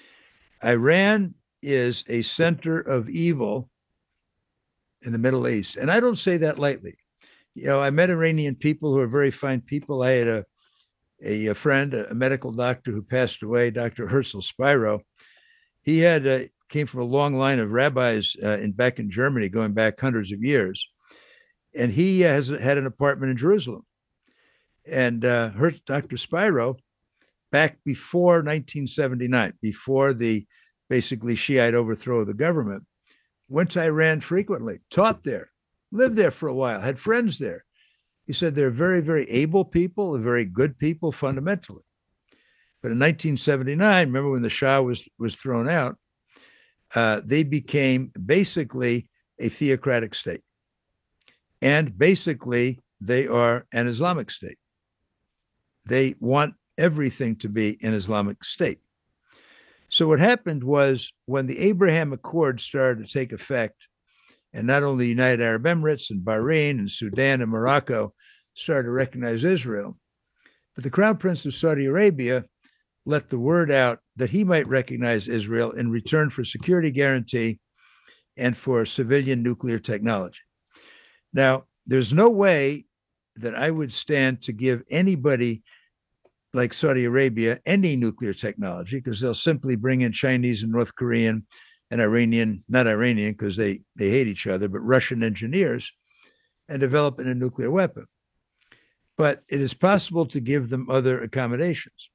Iran is a center of evil in the Middle East. And I don't say that lightly. You know, I met Iranian people who are very fine people. I had a, a, a friend, a medical doctor who passed away, Doctor Herzl Spiro. He had a, came from a long line of rabbis uh, in back in Germany, going back hundreds of years. And he uh, has had an apartment in Jerusalem. And uh, her, Doctor Spiro, back before nineteen seventy-nine, before the basically Shiite overthrow of the government, went to Iran frequently, taught there, lived there for a while, had friends there. He said they're very, very able people, very good people fundamentally. But in nineteen seventy-nine, remember when the Shah was, was thrown out, uh, they became basically a theocratic state. And basically, they are an Islamic state. They want everything to be an Islamic state. So what happened was when the Abraham Accords started to take effect, and not only the United Arab Emirates and Bahrain and Sudan and Morocco started to recognize Israel, but the Crown Prince of Saudi Arabia let the word out that he might recognize Israel in return for security guarantee and for civilian nuclear technology. Now, there's no way that I would stand to give anybody like Saudi Arabia any nuclear technology, because they'll simply bring in Chinese and North Korean and Iranian, not Iranian because they, they hate each other, but Russian engineers, and develop a nuclear weapon. But it is possible to give them other accommodations.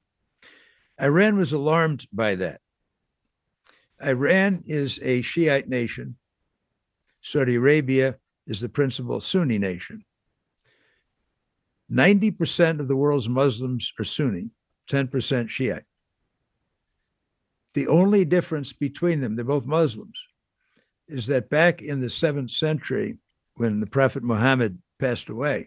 Iran was alarmed by that. Iran is a Shiite nation. Saudi Arabia is the principal Sunni nation. ninety percent of the world's Muslims are Sunni, ten percent Shiite. The only difference between them, they're both Muslims, is that back in the seventh century, when the Prophet Muhammad passed away,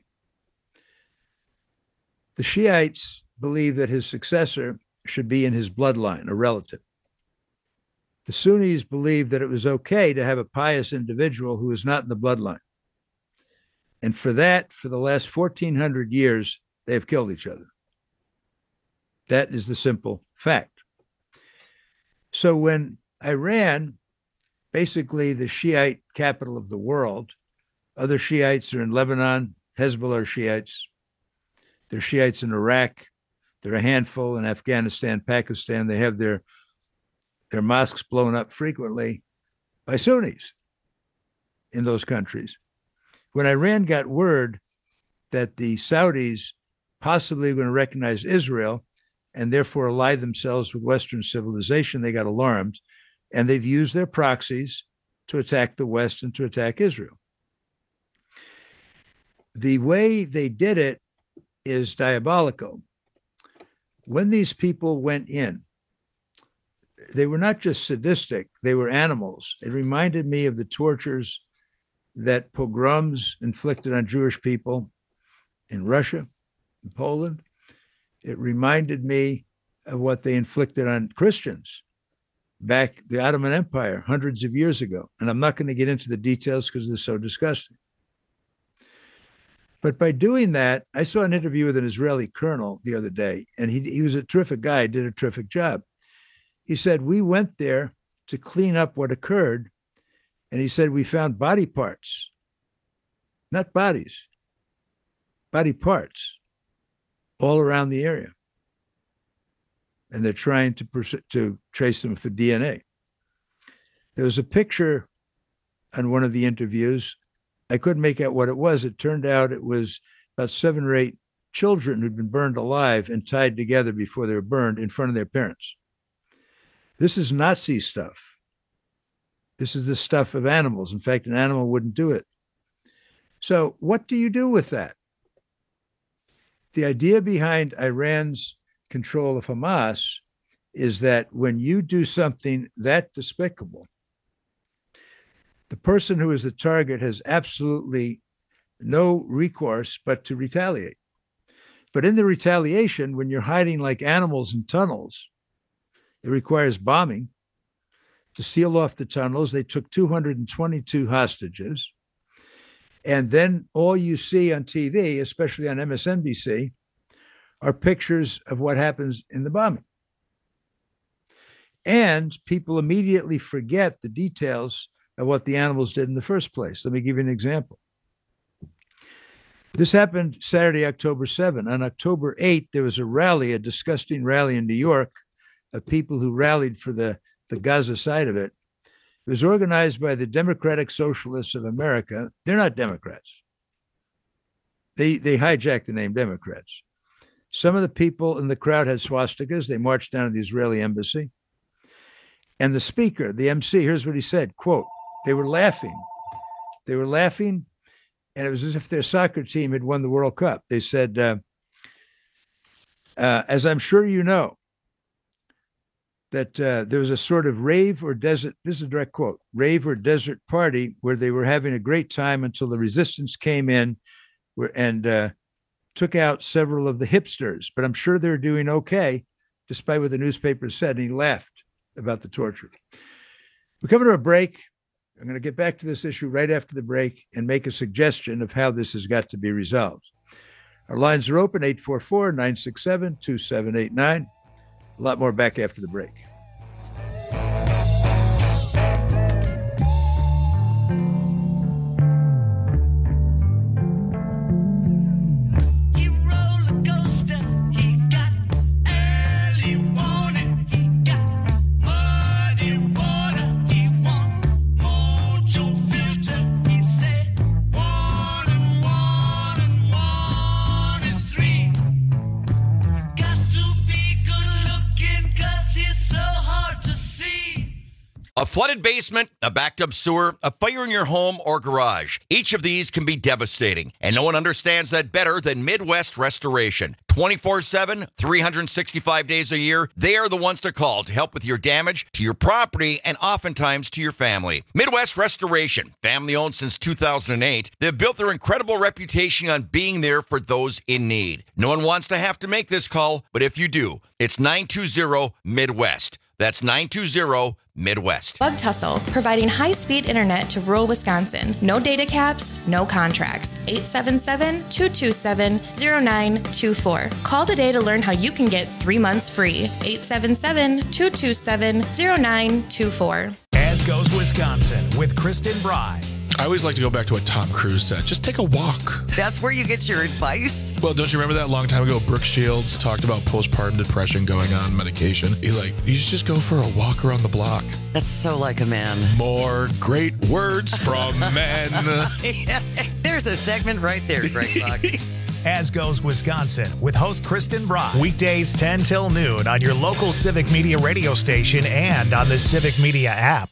the Shiites believed that his successor should be in his bloodline, a relative. The Sunnis believed that it was okay to have a pious individual who was not in the bloodline. And for that, for the last fourteen hundred years, they have killed each other. That is the simple fact. So when Iran, basically the Shiite capital of the world, other Shiites are in Lebanon, Hezbollah are Shiites. They're Shiites in Iraq. They're a handful in Afghanistan, Pakistan. They have their, their mosques blown up frequently by Sunnis in those countries. When Iran got word that the Saudis possibly were going to recognize Israel and therefore ally themselves with Western civilization, they got alarmed, and they've used their proxies to attack the West and to attack Israel. The way they did it is diabolical. When these people went in, they were not just sadistic, they were animals. It reminded me of the tortures that pogroms inflicted on Jewish people in Russia, in Poland. It reminded me of what they inflicted on Christians back the Ottoman Empire hundreds of years ago. And I'm not going to get into the details because they're so disgusting. But by doing that, I saw an interview with an Israeli colonel the other day, and he, he was a terrific guy, did a terrific job. He said, we went there to clean up what occurred. And he said, we found body parts, not bodies, body parts all around the area. And they're trying to pers- to trace them for D N A. There was a picture on one of the interviews. I couldn't make out what it was. It turned out it was about seven or eight children who'd been burned alive and tied together before they were burned in front of their parents. This is Nazi stuff. This is the stuff of animals. In fact, an animal wouldn't do it. So what do you do with that? The idea behind Iran's control of Hamas is that when you do something that despicable, the person who is the target has absolutely no recourse but to retaliate. But in the retaliation, when you're hiding like animals in tunnels, it requires bombing to seal off the tunnels. They took two hundred twenty-two hostages. And then all you see on T V, especially on M S N B C, are pictures of what happens in the bombing. And people immediately forget the details of what the animals did in the first place. Let me give you an example. This happened Saturday, October seventh. On October eighth, there was a rally, a disgusting rally in New York of people who rallied for the, the Gaza side of it. It was organized by the Democratic Socialists of America. They're not Democrats. They, they hijacked the name Democrats. Some of the people in the crowd had swastikas. They marched down to the Israeli embassy. And the speaker, the M C, here's what he said, quote, they were laughing. They were laughing, and it was as if their soccer team had won the World Cup. They said, uh, uh, as I'm sure you know, that uh, there was a sort of rave or desert, this is a direct quote, rave or desert party where they were having a great time until the resistance came in where, and uh, took out several of the hipsters. But I'm sure they're doing okay, despite what the newspaper said. And he laughed about the torture. We're coming to a break. I'm going to get back to this issue right after the break and make a suggestion of how this has got to be resolved. Our lines are open, eight four four, nine six seven, two seven eight nine. A lot more back after the break. A flooded basement, a backed up sewer, a fire in your home or garage. Each of these can be devastating, and no one understands that better than Midwest Restoration. twenty-four seven, three hundred sixty-five days a year, they are the ones to call to help with your damage to your property and oftentimes to your family. Midwest Restoration, family owned since two thousand eight, they've built their incredible reputation on being there for those in need. No one wants to have to make this call, but if you do, it's nine two zero Midwest. That's nine two zero Midwest. Bug Tussle, providing high-speed internet to rural Wisconsin. No data caps, no contracts. eight seven seven, two two seven, zero nine two four. Call today to learn how you can get three months free. eight seven seven, two two seven, zero nine two four. As Goes Wisconsin with Kristen Bry. I always like to go back to a Tom Cruise set. Just take a walk. That's where you get your advice? Well, don't you remember that long time ago, Brooke Shields talked about postpartum depression going on medication? He's like, you should just go for a walk around the block. That's so like a man. More great words from men. Yeah, there's a segment right there, Greg Buck. As Goes Wisconsin with host Kristen Bry. Weekdays ten till noon on your local Civic Media radio station and on the Civic Media app.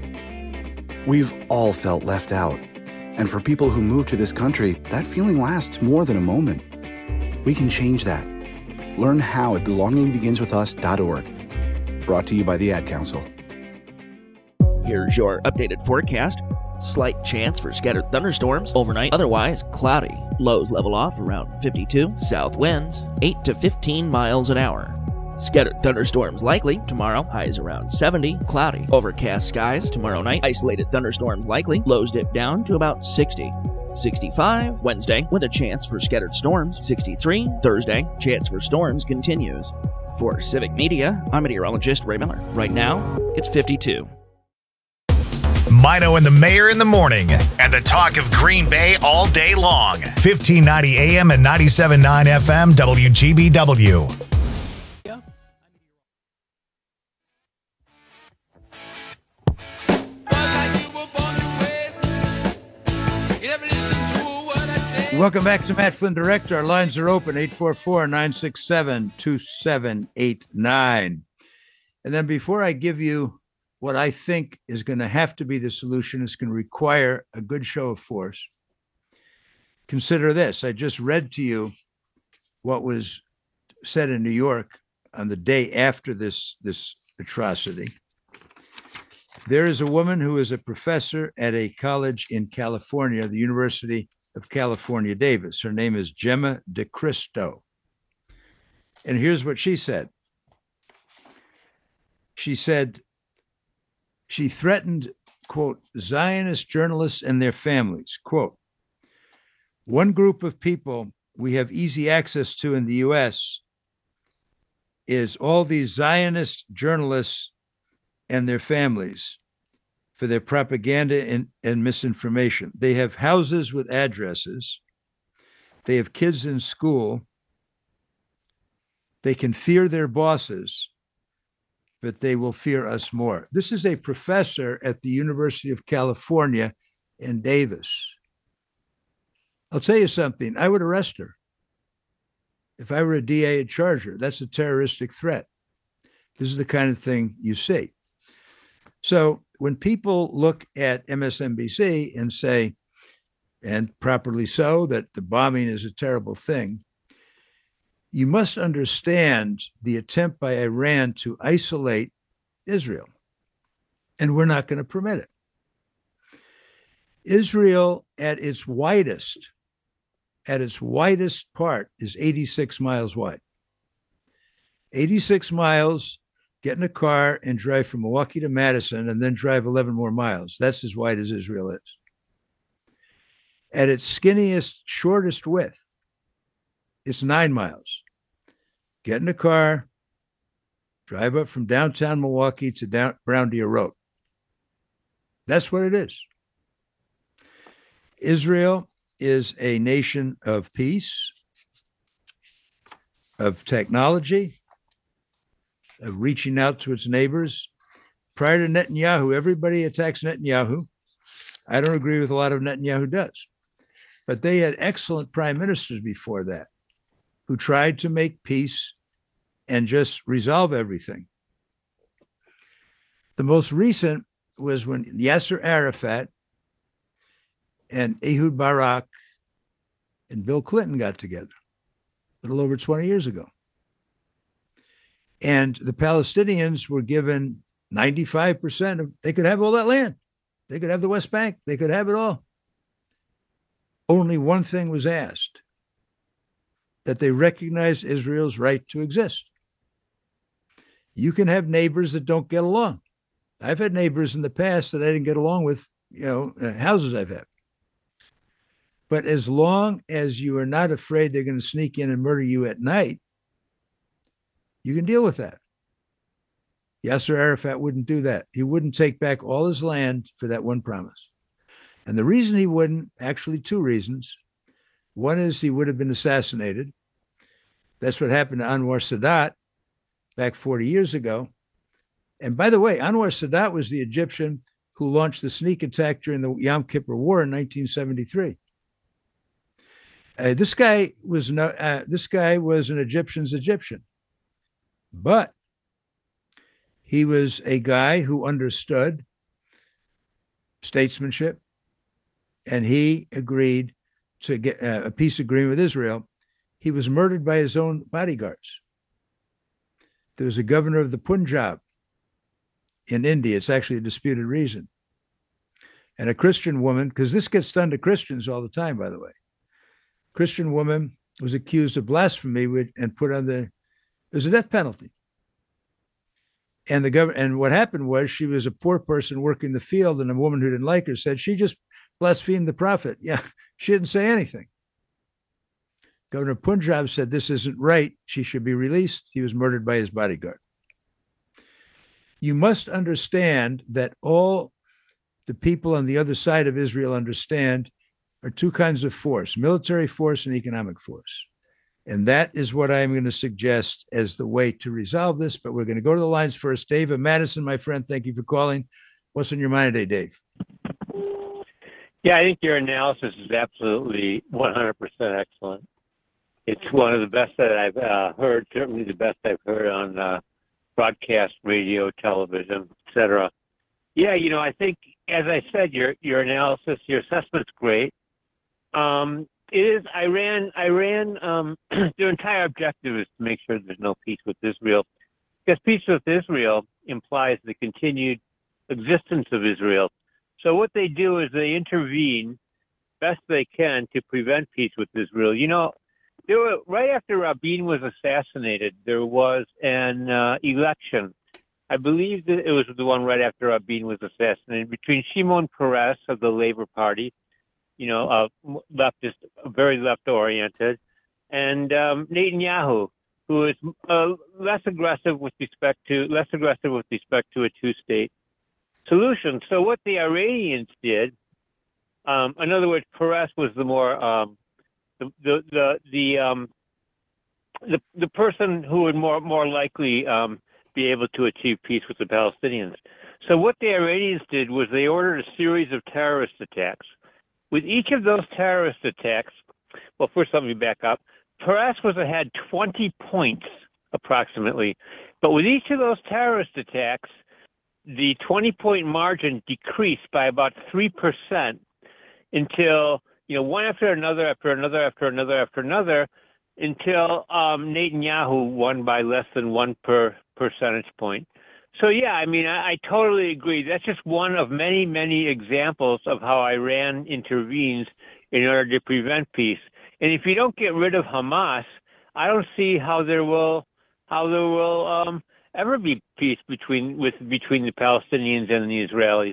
We've all felt left out. And for people who move to this country, that feeling lasts more than a moment. We can change that. Learn how at belonging begins with us dot org. Brought to you by the Ad Council. Here's your updated forecast. Slight chance for scattered thunderstorms overnight, otherwise cloudy. Lows level off around fifty-two. South winds eight to fifteen miles an hour. Scattered thunderstorms likely tomorrow, highs around seventy, cloudy. Overcast skies tomorrow night, isolated thunderstorms likely, lows dip down to about sixty. sixty-five Wednesday with a chance for scattered storms. sixty-three Thursday, chance for storms continues. For Civic Media, I'm meteorologist Ray Miller. Right now, it's fifty-two. Mino and the Mayor in the morning, and the talk of Green Bay all day long. fifteen ninety A M and ninety-seven point nine F M W G B W. Welcome back to Matt Flynn Direct. Our lines are open, eight four four, nine six seven, two seven eight nine. And then before I give you what I think is going to have to be the solution, is going to require a good show of force, consider this. I just read to you what was said in New York on the day after this, this atrocity. There is a woman who is a professor at a college in California, the University of California, Davis. Her name is Gemma DeCristo. And here's what she said. She said, she threatened, quote, Zionist journalists and their families, quote, one group of people we have easy access to in the U S is all these Zionist journalists and their families for their propaganda and, and misinformation. They have houses with addresses. They have kids in school. They can fear their bosses, but they will fear us more. This is a professor at the University of California in Davis. I'll tell you something. I would arrest her. If I were a D A, I'd charge her. That's a terroristic threat. This is the kind of thing you see. So when people look at M S N B C and say, and properly so, that the bombing is a terrible thing, you must understand the attempt by Iran to isolate Israel. And we're not going to permit it. Israel at its widest, at its widest part is eighty-six miles wide. eighty-six miles, get in a car and drive from Milwaukee to Madison and then drive eleven more miles. That's as wide as Israel is. At its skinniest, shortest width, it's nine miles. Get in a car, drive up from downtown Milwaukee to down Brown Deer Road. That's what it is. Israel is a nation of peace, of technology, of reaching out to its neighbors. Prior to Netanyahu, everybody attacks Netanyahu. I don't agree with a lot of Netanyahu does. But they had excellent prime ministers before that who tried to make peace and just resolve everything. The most recent was when Yasser Arafat and Ehud Barak and Bill Clinton got together a little over twenty years ago. And the Palestinians were given ninety-five percent of, they could have all that land. They could have the West Bank. They could have it all. Only one thing was asked, that they recognize Israel's right to exist. You can have neighbors that don't get along. I've had neighbors in the past that I didn't get along with, you know, uh, houses I've had. But as long as you are not afraid they're going to sneak in and murder you at night, you can deal with that. Yasser Arafat wouldn't do that. He wouldn't take back all his land for that one promise. And the reason he wouldn't, actually two reasons. One is he would have been assassinated. That's what happened to Anwar Sadat back forty years ago. And by the way, Anwar Sadat was the Egyptian who launched the sneak attack during the Yom Kippur War in nineteen seventy-three. Uh, this guy was no, uh, this guy was an Egyptian's Egyptian, but he was a guy who understood statesmanship, and he agreed to get uh, a peace agreement with Israel. He was murdered by his own bodyguards. There was a governor of the Punjab in India. It's actually a disputed region. And a Christian woman, because this gets done to Christians all the time, by the way. Christian woman was accused of blasphemy and put on the, there's a death penalty. And the government, and what happened was she was a poor person working the field, and a woman who didn't like her said she just blasphemed the prophet. Yeah, she didn't say anything. Governor Punjab said this isn't right. She should be released. He was murdered by his bodyguard. You must understand that all the people on the other side of Israel understand are two kinds of force, military force and economic force. And that is what I'm going to suggest as the way to resolve this. But we're going to go to the lines first. Dave and Madison, my friend, thank you for calling. What's on your mind today, Dave? Yeah, I think your analysis is absolutely one hundred percent excellent. It's one of the best that I've uh, heard, certainly the best I've heard on uh, broadcast, radio, television, et cetera. Yeah, you know, I think, as I said, your your analysis, your assessment's great. Um, it is Iran. Iran. Um, their entire objective is to make sure there's no peace with Israel, because peace with Israel implies the continued existence of Israel. So what they do is they intervene best they can to prevent peace with Israel. You know, there were, right after Rabin was assassinated, there was an uh, election. I believe that it was the one right after Rabin was assassinated, between Shimon Peres of the Labor Party, you know, uh, leftist, very left-oriented, and um, Netanyahu, who is uh, less aggressive with respect to less aggressive with respect to a two-state solution. So what the Iranians did, um, in other words, Peres was the more um, the the the the, um, the the person who would more more likely um, be able to achieve peace with the Palestinians. So what the Iranians did was they ordered a series of terrorist attacks. With each of those terrorist attacks, well, first let me back up. Peres was ahead twenty points approximately, but with each of those terrorist attacks, the twenty-point margin decreased by about three percent until, you know, one after another, after another, after another, after another, until um, Netanyahu won by less than one per percentage point. So, yeah, I mean, I, I totally agree. That's just one of many, many examples of how Iran intervenes in order to prevent peace. And if you don't get rid of Hamas, I don't see how there will how there will um, ever be peace between with between the Palestinians and the Israelis.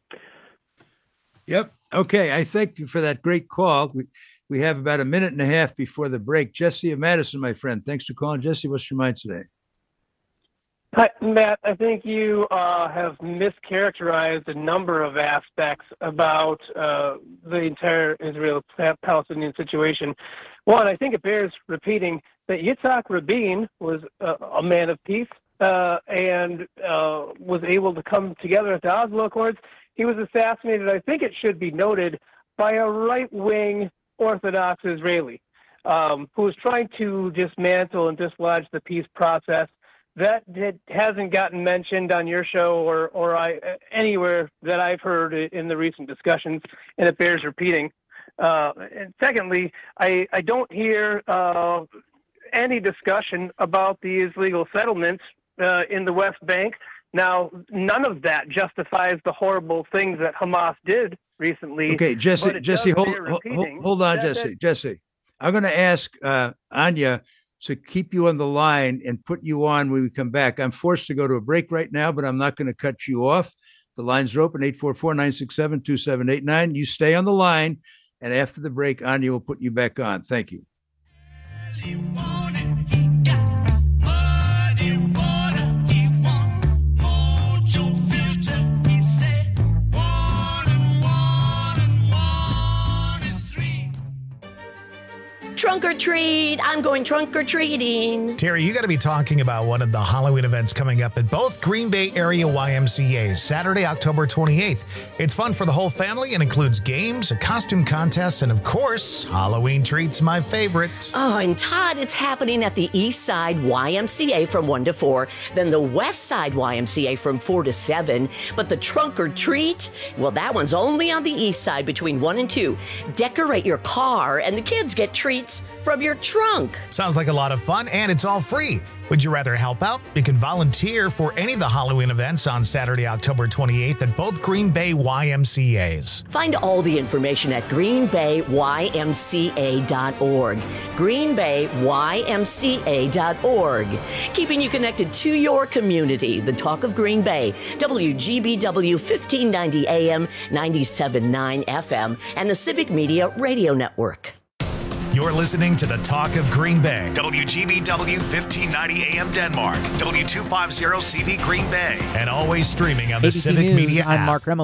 Yep. Okay. I thank you for that great call. We we have about a minute and a half before the break. Jesse of Madison, my friend. Thanks for calling. Jesse, what's your mind today? Hi, Matt. I think you uh, have mischaracterized a number of aspects about uh, the entire Israel-Palestinian situation. One, I think it bears repeating that Yitzhak Rabin was uh, a man of peace uh, and uh, was able to come together at the Oslo Accords. He was assassinated, I think it should be noted, by a right-wing Orthodox Israeli um, who was trying to dismantle and dislodge the peace process. That, that hasn't gotten mentioned on your show or, or I, anywhere that I've heard in the recent discussions, and it bears repeating. Uh, and secondly, I, I don't hear uh, any discussion about these legal settlements uh, in the West Bank. Now, none of that justifies the horrible things that Hamas did recently. Okay, Jesse, Jesse, hold, hold, hold on, that, Jesse, that, Jesse. I'm going to ask uh, Anya to keep you on the line and put you on when we come back. I'm forced to go to a break right now, but I'm not going to cut you off. The lines are open, eight four four, nine six seven, two seven eight nine. You stay on the line, and after the break, Anya will put you back on. Thank you. Trunk or treat. I'm going trunk or treating. Terry, you got to be talking about one of the Halloween events coming up at both Green Bay area Y M C As, Saturday, October twenty-eighth. It's fun for the whole family and includes games, a costume contest, and of course, Halloween treats, my favorite. Oh, and Todd, it's happening at the East Side Y M C A from one to four, then the West Side Y M C A from four to seven. But the trunk or treat, well, that one's only on the East Side between one and two. Decorate your car, and the kids get treats from your trunk. Sounds like a lot of fun, and it's all free. Would you rather help out? You can volunteer for any of the Halloween events on Saturday, October twenty-eighth at both Green Bay Y M C As. Find all the information at green bay y m c a dot org. green bay y m c a dot org. Keeping you connected to your community. The Talk of Green Bay, W G B W fifteen ninety A M, ninety-seven point nine F M, and the Civic Media Radio Network. You're listening to the Talk of Green Bay, W G B W fifteen ninety A M Denmark, W two fifty C V Green Bay, and always streaming on the A B C Civic News, Media I'm app. Mark Remmel.